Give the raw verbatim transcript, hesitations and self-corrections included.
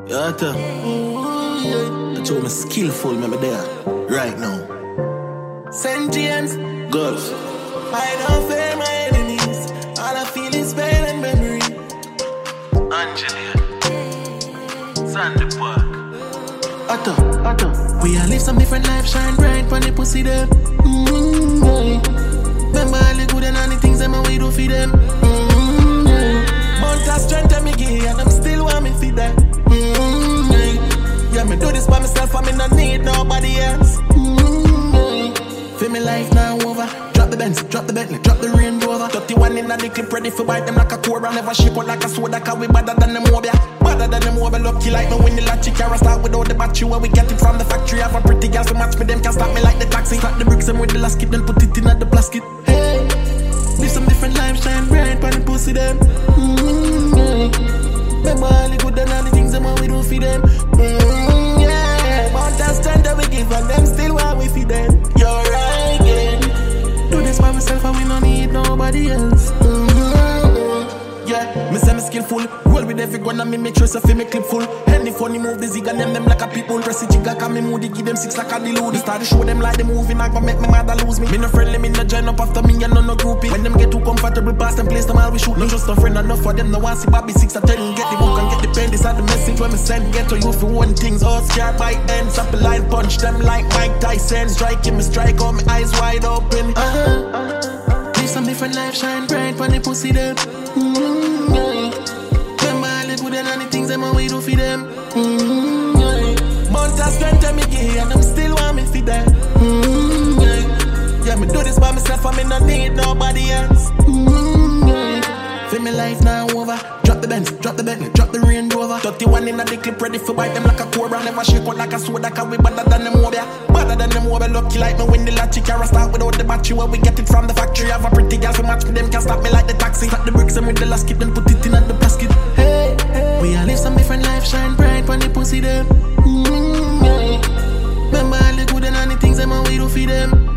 Yeah, tell. I told me skillful, me there. Right now. Saint James. Girls. I don't fear my enemies. All I feel is pain and memory. Angelia. Sandy Park. Otto, Otto. We all live some different life, shine bright when the pussy them. Mm-hmm, yeah. Remember all the good and all the things them and we do for them. Mm-hmm, yeah. Mount of strength and me give and I'm still want me feed them. Mm-hmm, yeah. Yeah, me do this by myself and me not need nobody else. Mm-hmm, yeah. Feel me life now over. Drop the Benz, drop the Bentley, drop the Range Rover. thirty-one in the clip ready for bite them like a cobra. Never shake out like a soda, cause we better than them mobile. Better than them mobile, lucky like me when the latchy car start without the battery. Where we get it from the factory. Have a pretty girl to match me, them can stop me like the taxi. Start the bricks and with the last kit, then put it in at the plastic. Hey, live some different lives, shine bright when the pussy them. Mm-hmm, yeah. Remember all the good and all the things them and we do for them. Mm-hmm, yeah. Mount of strength that we give and them still want we feed them. You're right, yeah. Do this by myself and we don't need nobody else. Mm-hmm. Yeah, me say me skillful. Roll with every gun and me make sure so feel me clip full. Any funny move, the zig and them them like a people. Press it jigga, cause me moody, give them six like a delude. Start to show them like the movie, not gonna make me mad or lose me. Me no friendly, me no join up after me and no no groupie. When them get too comfortable, pass them place them all we shoot. No just no friend enough for them, no one see Bobby six or ten. Get the book and get the pen, this are the message when me send. Get to you for one things, all scared by ends. Up a line, punch them like Mike Tyson. Strike him, me strike on me eyes wide open. Uh-huh, uh-huh. Live some different life, shine bright when they pussy them. Mm-hmm, yeah. Remember all the good and all the things them and we do for them. Mm-hmm, yeah. Mount of strength and me give and them still want me for them. Mm-hmm, yeah. Yeah, me do this by myself and me not need nobody else. Mm-hmm, yeah. Feel me life now over. Drop the Benz, drop the Bentley, drop the Range Rover. thirty-one in the clip ready for bite them like a cobra. Never shake out like a soda, cause we better than them mobile. Better than them mobile, lucky like me when the latchy car start without the battery. Where we get it from the factory. Have a pretty girl to match me, them can stop me like the taxi. Start the bricks and with the last kit, then put it in at the basket. Hey, hey. We all live some different life, shine bright when they pussy them. Mm-hmm, yeah. Remember all the good and all the things them and we do for them.